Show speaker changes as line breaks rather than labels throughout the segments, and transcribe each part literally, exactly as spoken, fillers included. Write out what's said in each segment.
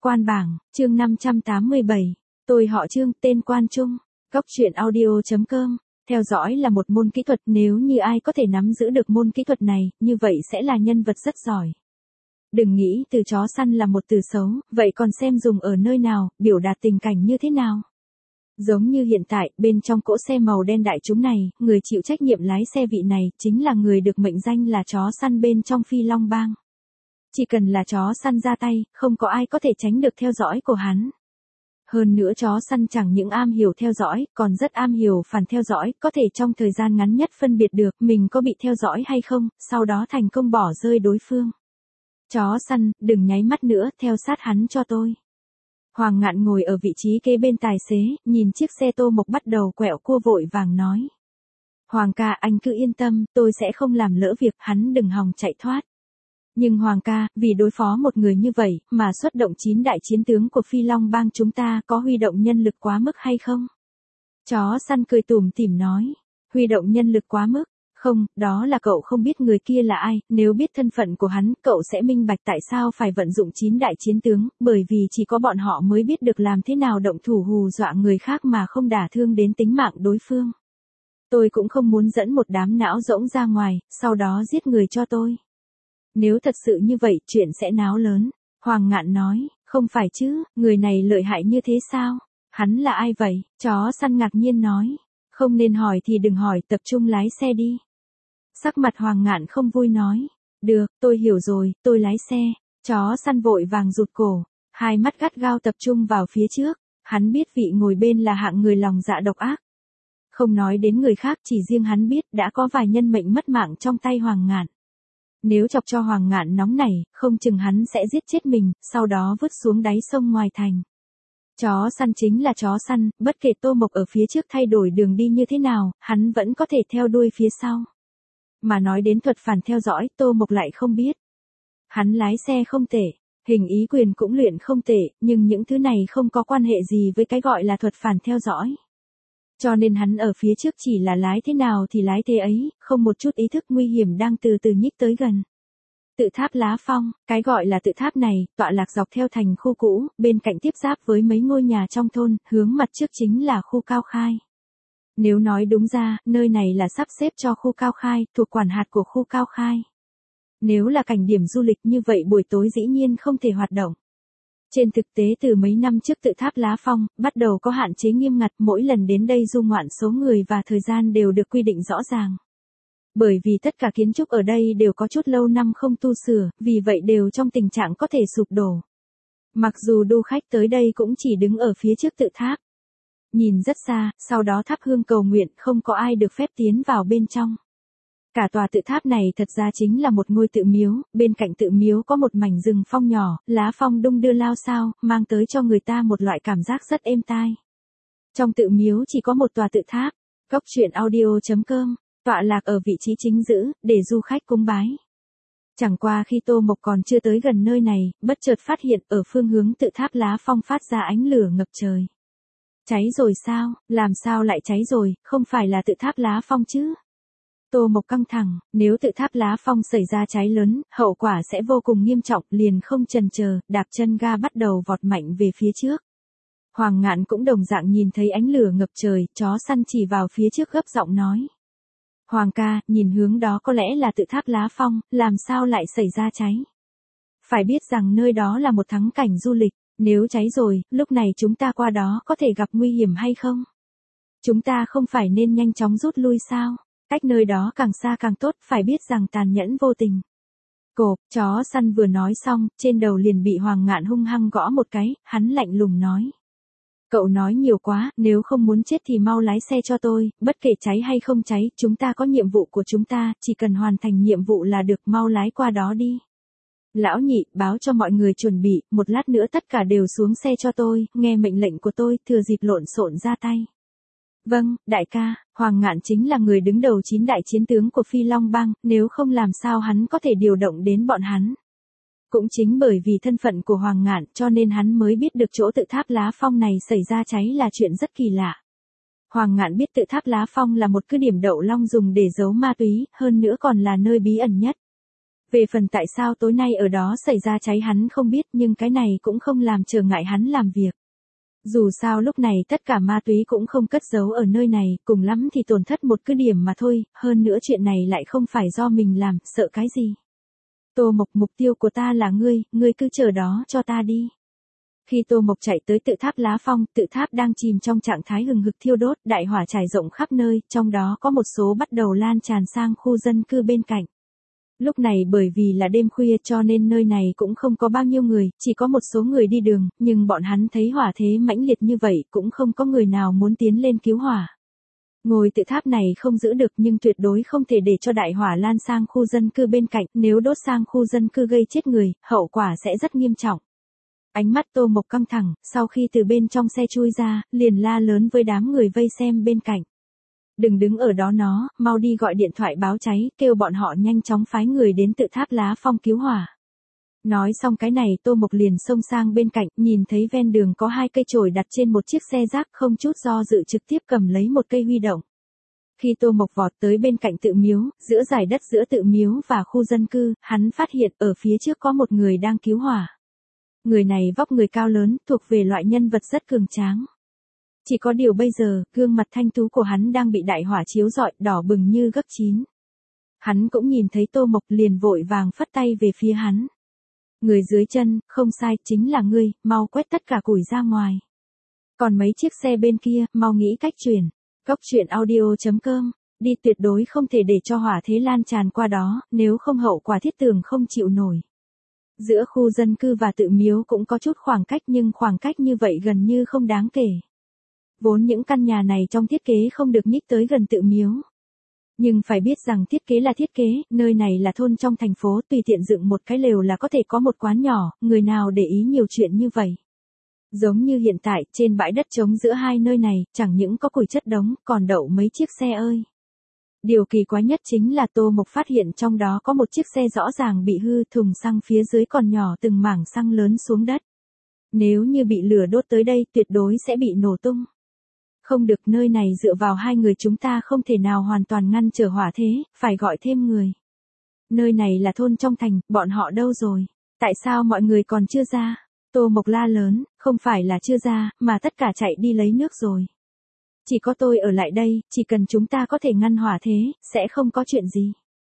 Quan bảng, chương năm trăm tám mươi bảy. Tôi họ Trương, tên Quan Trung. Góc truyện audio chấm com. Theo dõi là một môn kỹ thuật, nếu như ai có thể nắm giữ được môn kỹ thuật này, như vậy sẽ là nhân vật rất giỏi. Đừng nghĩ từ chó săn là một từ xấu, vậy còn xem dùng ở nơi nào, biểu đạt tình cảnh như thế nào. Giống như hiện tại, bên trong cỗ xe màu đen đại chúng này, người chịu trách nhiệm lái xe vị này, chính là người được mệnh danh là chó săn bên trong Phi Long Bang. Chỉ cần là chó săn ra tay, không có ai có thể tránh được theo dõi của hắn. Hơn nữa chó săn chẳng những am hiểu theo dõi, còn rất am hiểu phản theo dõi, có thể trong thời gian ngắn nhất phân biệt được mình có bị theo dõi hay không, sau đó thành công bỏ rơi đối phương. Chó săn, đừng nháy mắt nữa, theo sát hắn cho tôi. Hoàng Ngạn ngồi ở vị trí kế bên tài xế, nhìn chiếc xe Tô Mộc bắt đầu quẹo cua vội vàng nói. Hoàng ca, anh cứ yên tâm, tôi sẽ không làm lỡ việc, hắn đừng hòng chạy thoát. Nhưng Hoàng ca, vì đối phó một người như vậy, mà xuất động chín đại chiến tướng của Phi Long Bang chúng ta có huy động nhân lực quá mức hay không? Chó săn cười tủm tỉm nói. Huy động nhân lực quá mức? Không, đó là cậu không biết người kia là ai, nếu biết thân phận của hắn, cậu sẽ minh bạch tại sao phải vận dụng chín đại chiến tướng, bởi vì chỉ có bọn họ mới biết được làm thế nào động thủ hù dọa người khác mà không đả thương đến tính mạng đối phương. Tôi cũng không muốn dẫn một đám não rỗng ra ngoài, sau đó giết người cho tôi. Nếu thật sự như vậy, chuyện sẽ náo lớn. Hoàng Ngạn nói, không phải chứ, người này lợi hại như thế sao? Hắn là ai vậy? Chó săn ngạc nhiên nói. Không nên hỏi thì đừng hỏi, tập trung lái xe đi. Sắc mặt Hoàng Ngạn không vui nói. Được, tôi hiểu rồi, tôi lái xe. Chó săn vội vàng rụt cổ. Hai mắt gắt gao tập trung vào phía trước. Hắn biết vị ngồi bên là hạng người lòng dạ độc ác. Không nói đến người khác, chỉ riêng hắn biết đã có vài nhân mệnh mất mạng trong tay Hoàng Ngạn. Nếu chọc cho Hoàng Ngạn nóng nảy, không chừng hắn sẽ giết chết mình, sau đó vứt xuống đáy sông ngoài thành. Chó săn chính là chó săn, bất kể Tô Mộc ở phía trước thay đổi đường đi như thế nào, hắn vẫn có thể theo đuôi phía sau. Mà nói đến thuật phản theo dõi, Tô Mộc lại không biết. Hắn lái xe không tệ, hình ý quyền cũng luyện không tệ, nhưng những thứ này không có quan hệ gì với cái gọi là thuật phản theo dõi. Cho nên hắn ở phía trước chỉ là lái thế nào thì lái thế ấy, không một chút ý thức nguy hiểm đang từ từ nhích tới gần. Tự tháp Lá Phong, cái gọi là tự tháp này, tọa lạc dọc theo thành khu cũ, bên cạnh tiếp giáp với mấy ngôi nhà trong thôn, hướng mặt trước chính là khu Cao Khai. Nếu nói đúng ra, nơi này là sắp xếp cho khu Cao Khai, thuộc quản hạt của khu Cao Khai. Nếu là cảnh điểm du lịch như vậy buổi tối dĩ nhiên không thể hoạt động. Trên thực tế từ mấy năm trước tự tháp Lá Phong, bắt đầu có hạn chế nghiêm ngặt, mỗi lần đến đây du ngoạn số người và thời gian đều được quy định rõ ràng. Bởi vì tất cả kiến trúc ở đây đều có chút lâu năm không tu sửa, vì vậy đều trong tình trạng có thể sụp đổ. Mặc dù du khách tới đây cũng chỉ đứng ở phía trước tự tháp. Nhìn rất xa, sau đó thắp hương cầu nguyện, không có ai được phép tiến vào bên trong. Cả tòa tự tháp này thật ra chính là một ngôi tự miếu, bên cạnh tự miếu có một mảnh rừng phong nhỏ, lá phong đung đưa lao sao, mang tới cho người ta một loại cảm giác rất êm tai. Trong tự miếu chỉ có một tòa tự tháp. Góc truyện audio chấm com, tọa lạc ở vị trí chính giữ, để du khách cúng bái. Chẳng qua khi Tô Mộc còn chưa tới gần nơi này, bất chợt phát hiện ở phương hướng tự tháp Lá Phong phát ra ánh lửa ngập trời. Cháy rồi sao, làm sao lại cháy rồi, không phải là tự tháp Lá Phong chứ? Tô Mộc căng thẳng, nếu tự tháp Lá Phong xảy ra cháy lớn, hậu quả sẽ vô cùng nghiêm trọng, liền không chần chờ, đạp chân ga bắt đầu vọt mạnh về phía trước. Hoàng Ngạn cũng đồng dạng nhìn thấy ánh lửa ngập trời, chó săn chỉ vào phía trước gấp giọng nói. Hoàng ca, nhìn hướng đó có lẽ là tự tháp Lá Phong, làm sao lại xảy ra cháy? Phải biết rằng nơi đó là một thắng cảnh du lịch, nếu cháy rồi, lúc này chúng ta qua đó có thể gặp nguy hiểm hay không? Chúng ta không phải nên nhanh chóng rút lui sao? Cách nơi đó càng xa càng tốt, phải biết rằng tàn nhẫn vô tình. Cộp, chó săn vừa nói xong, trên đầu liền bị Hoàng Ngạn hung hăng gõ một cái, hắn lạnh lùng nói. Cậu nói nhiều quá, nếu không muốn chết thì mau lái xe cho tôi, bất kể cháy hay không cháy, chúng ta có nhiệm vụ của chúng ta, chỉ cần hoàn thành nhiệm vụ là được, mau lái qua đó đi. Lão nhị, báo cho mọi người chuẩn bị, một lát nữa tất cả đều xuống xe cho tôi, nghe mệnh lệnh của tôi, thừa dịp lộn xộn ra tay. Vâng, đại ca, Hoàng Ngạn chính là người đứng đầu chín đại chiến tướng của Phi Long Bang, nếu không làm sao hắn có thể điều động đến bọn hắn. Cũng chính bởi vì thân phận của Hoàng Ngạn cho nên hắn mới biết được chỗ tự tháp Lá Phong này xảy ra cháy là chuyện rất kỳ lạ. Hoàng Ngạn biết tự tháp Lá Phong là một cứ điểm đậu long dùng để giấu ma túy, hơn nữa còn là nơi bí ẩn nhất. Về phần tại sao tối nay ở đó xảy ra cháy hắn không biết, nhưng cái này cũng không làm trở ngại hắn làm việc. Dù sao lúc này tất cả ma túy cũng không cất giấu ở nơi này, cùng lắm thì tổn thất một cứ điểm mà thôi, hơn nữa chuyện này lại không phải do mình làm, sợ cái gì. Tô Mộc, mục tiêu của ta là ngươi, ngươi cứ chờ đó cho ta đi. Khi Tô Mộc chạy tới tự tháp Lá Phong, tự tháp đang chìm trong trạng thái hừng hực thiêu đốt, đại hỏa trải rộng khắp nơi, trong đó có một số bắt đầu lan tràn sang khu dân cư bên cạnh. Lúc này bởi vì là đêm khuya cho nên nơi này cũng không có bao nhiêu người, chỉ có một số người đi đường, nhưng bọn hắn thấy hỏa thế mãnh liệt như vậy cũng không có người nào muốn tiến lên cứu hỏa. Ngôi tự tháp này không giữ được nhưng tuyệt đối không thể để cho đại hỏa lan sang khu dân cư bên cạnh, nếu đốt sang khu dân cư gây chết người, hậu quả sẽ rất nghiêm trọng. Ánh mắt Tô Mộc căng thẳng, sau khi từ bên trong xe chui ra, liền la lớn với đám người vây xem bên cạnh. Đừng đứng ở đó nó, mau đi gọi điện thoại báo cháy, kêu bọn họ nhanh chóng phái người đến tự tháp Lá Phong cứu hỏa. Nói xong cái này Tô Mộc liền xông sang bên cạnh, nhìn thấy ven đường có hai cây chổi đặt trên một chiếc xe rác, không chút do dự trực tiếp cầm lấy một cây huy động. Khi Tô Mộc vọt tới bên cạnh tự miếu, giữa dải đất giữa tự miếu và khu dân cư, hắn phát hiện ở phía trước có một người đang cứu hỏa. Người này vóc người cao lớn, thuộc về loại nhân vật rất cường tráng. Chỉ có điều bây giờ, gương mặt thanh tú của hắn đang bị đại hỏa chiếu rọi, đỏ bừng như gấc chín. Hắn cũng nhìn thấy Tô Mộc liền vội vàng phất tay về phía hắn. Người dưới chân, không sai, chính là ngươi, mau quét tất cả củi ra ngoài. Còn mấy chiếc xe bên kia, mau nghĩ cách chuyển. Góc truyện audio chấm com, đi tuyệt đối không thể để cho hỏa thế lan tràn qua đó, nếu không hậu quả thiết tưởng không chịu nổi. Giữa khu dân cư và tự miếu cũng có chút khoảng cách nhưng khoảng cách như vậy gần như không đáng kể. Vốn những căn nhà này trong thiết kế không được nhích tới gần tự miếu. Nhưng phải biết rằng thiết kế là thiết kế, nơi này là thôn trong thành phố, tùy tiện dựng một cái lều là có thể có một quán nhỏ, người nào để ý nhiều chuyện như vậy. Giống như hiện tại, trên bãi đất trống giữa hai nơi này, chẳng những có củi chất đống, còn đậu mấy chiếc xe ơi. Điều kỳ quái nhất chính là Tô Mộc phát hiện trong đó có một chiếc xe rõ ràng bị hư, thùng xăng phía dưới còn nhỏ từng mảng xăng lớn xuống đất. Nếu như bị lửa đốt tới đây tuyệt đối sẽ bị nổ tung. Không được, nơi này dựa vào hai người chúng ta không thể nào hoàn toàn ngăn trở hỏa thế, phải gọi thêm người. Nơi này là thôn trong thành, bọn họ đâu rồi? Tại sao mọi người còn chưa ra? Tô Mộc la lớn, không phải là chưa ra, mà tất cả chạy đi lấy nước rồi. Chỉ có tôi ở lại đây, chỉ cần chúng ta có thể ngăn hỏa thế, sẽ không có chuyện gì.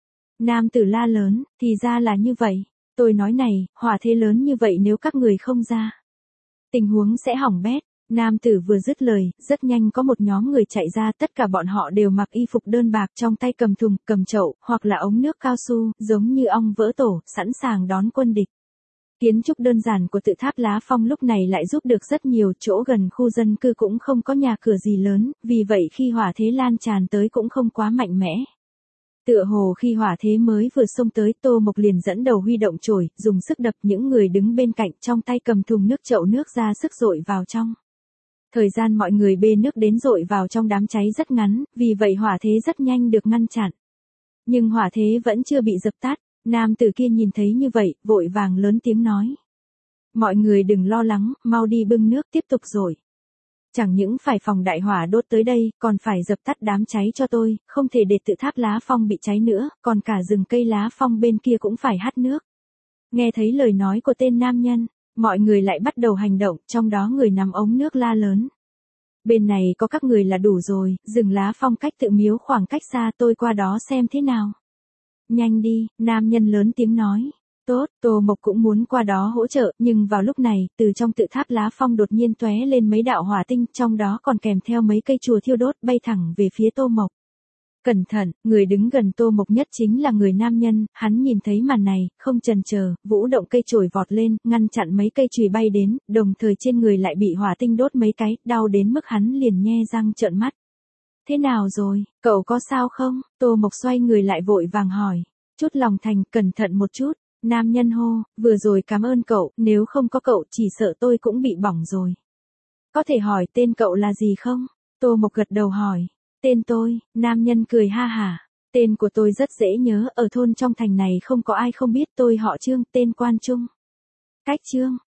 Nam tử la lớn, thì ra là như vậy. Tôi nói này, hỏa thế lớn như vậy nếu các người không ra, tình huống sẽ hỏng bét. Nam tử vừa dứt lời, rất nhanh có một nhóm người chạy ra, tất cả bọn họ đều mặc y phục đơn bạc, trong tay cầm thùng, cầm chậu, hoặc là ống nước cao su, giống như ong vỡ tổ, sẵn sàng đón quân địch. Kiến trúc đơn giản của tự tháp Lá Phong lúc này lại giúp được rất nhiều, chỗ gần khu dân cư cũng không có nhà cửa gì lớn, vì vậy khi hỏa thế lan tràn tới cũng không quá mạnh mẽ. Tựa hồ khi hỏa thế mới vừa xông tới, Tô Mộc liền dẫn đầu huy động chổi, dùng sức đập những người đứng bên cạnh, trong tay cầm thùng nước chậu nước ra sức dội vào trong. Thời gian mọi người bê nước đến dội vào trong đám cháy rất ngắn, vì vậy hỏa thế rất nhanh được ngăn chặn. Nhưng hỏa thế vẫn chưa bị dập tắt, nam tử kia nhìn thấy như vậy, vội vàng lớn tiếng nói. Mọi người đừng lo lắng, mau đi bưng nước tiếp tục dội. Chẳng những phải phòng đại hỏa đốt tới đây, còn phải dập tắt đám cháy cho tôi, không thể để tự tháp Lá Phong bị cháy nữa, còn cả rừng cây lá phong bên kia cũng phải hắt nước. Nghe thấy lời nói của tên nam nhân, mọi người lại bắt đầu hành động, trong đó người nắm ống nước la lớn. Bên này có các người là đủ rồi, rừng lá phong cách tự miếu khoảng cách xa, tôi qua đó xem thế nào. Nhanh đi, nam nhân lớn tiếng nói. Tốt, Tô Mộc cũng muốn qua đó hỗ trợ, nhưng vào lúc này, từ trong tự tháp Lá Phong đột nhiên tóe lên mấy đạo hỏa tinh, trong đó còn kèm theo mấy cây chùa thiêu đốt bay thẳng về phía Tô Mộc. Cẩn thận, người đứng gần Tô Mộc nhất chính là người nam nhân, hắn nhìn thấy màn này, không chần chờ, vũ động cây chổi vọt lên, ngăn chặn mấy cây chùy bay đến, đồng thời trên người lại bị hỏa tinh đốt mấy cái, đau đến mức hắn liền nhe răng trợn mắt. Thế nào rồi, cậu có sao không? Tô Mộc xoay người lại vội vàng hỏi. Chút lòng thành, cẩn thận một chút. Nam nhân hô, vừa rồi cảm ơn cậu, nếu không có cậu chỉ sợ tôi cũng bị bỏng rồi. Có thể hỏi tên cậu là gì không? Tô Mộc gật đầu hỏi. Tên tôi, nam nhân cười ha hả. Tên của tôi rất dễ nhớ, ở thôn trong thành này không có ai không biết, tôi họ Trương, tên Quan Trung. Cách Trương,